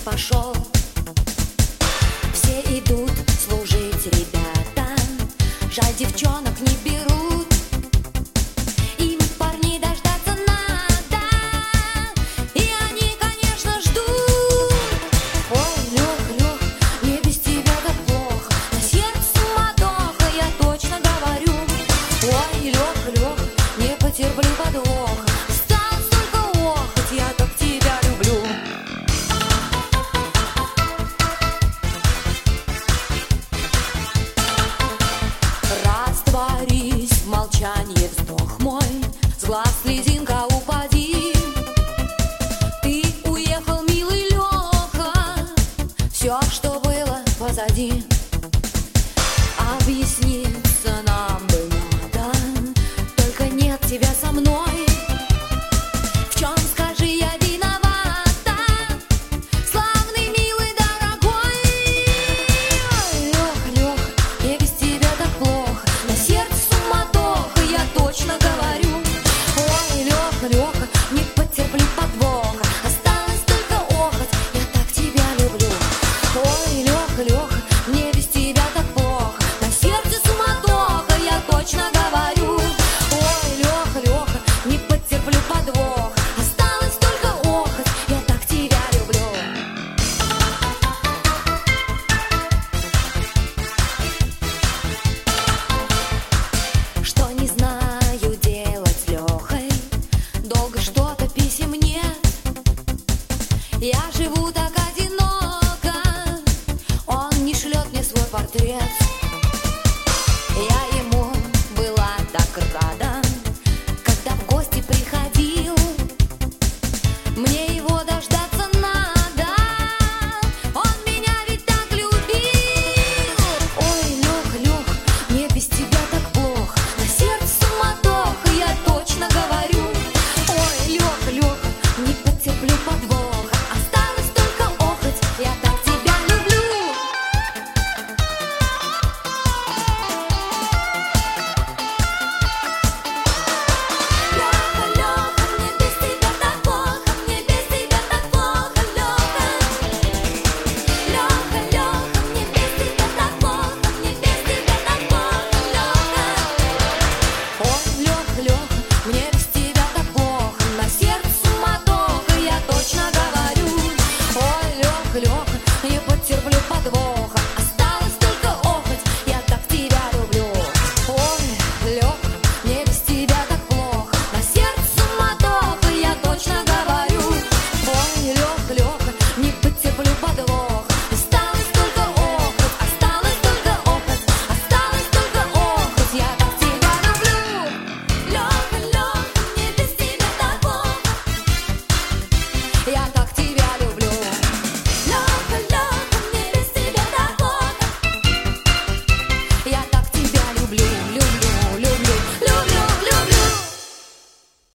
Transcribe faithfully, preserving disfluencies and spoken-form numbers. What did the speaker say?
пошел. Все идут служить, ребята, жаль, девчонок не берут. Им парней дождаться надо, и они, конечно, ждут. Ой, Лех, Лех, мне без тебя так плохо, на сердце суматоха, я точно говорю. Ой, Лех, Лех, не потерплю подвоха, осталось только охоть, я так тебя люблю. Растворись в молчании, вздох мой, с глаз слезинка упади. Ты уехал, милый Леха, все, что было позади. Объясниться нам бы надо, только нет тебя со мной. В чем, скажи, я виновата, славный, милый, дорогой? Ой, Лех, Лех, мне без тебя так плохо, на сердце суматоха, я точно говорю. Ой, Леха, Леха, не потерплю подвоха, осталось только охоть, я так тебя люблю. Ой, Леха, Леха, мне без тебя так плохо, на сердце суматоха, я точно говорю. Ой, Леха, Леха, не потерплю подвоха, осталось только охоть, я так тебя люблю. Что не знаю делать с Лехой, долго что-то писем нет. Я живу так одиноко, он не шлет мне свой портрет.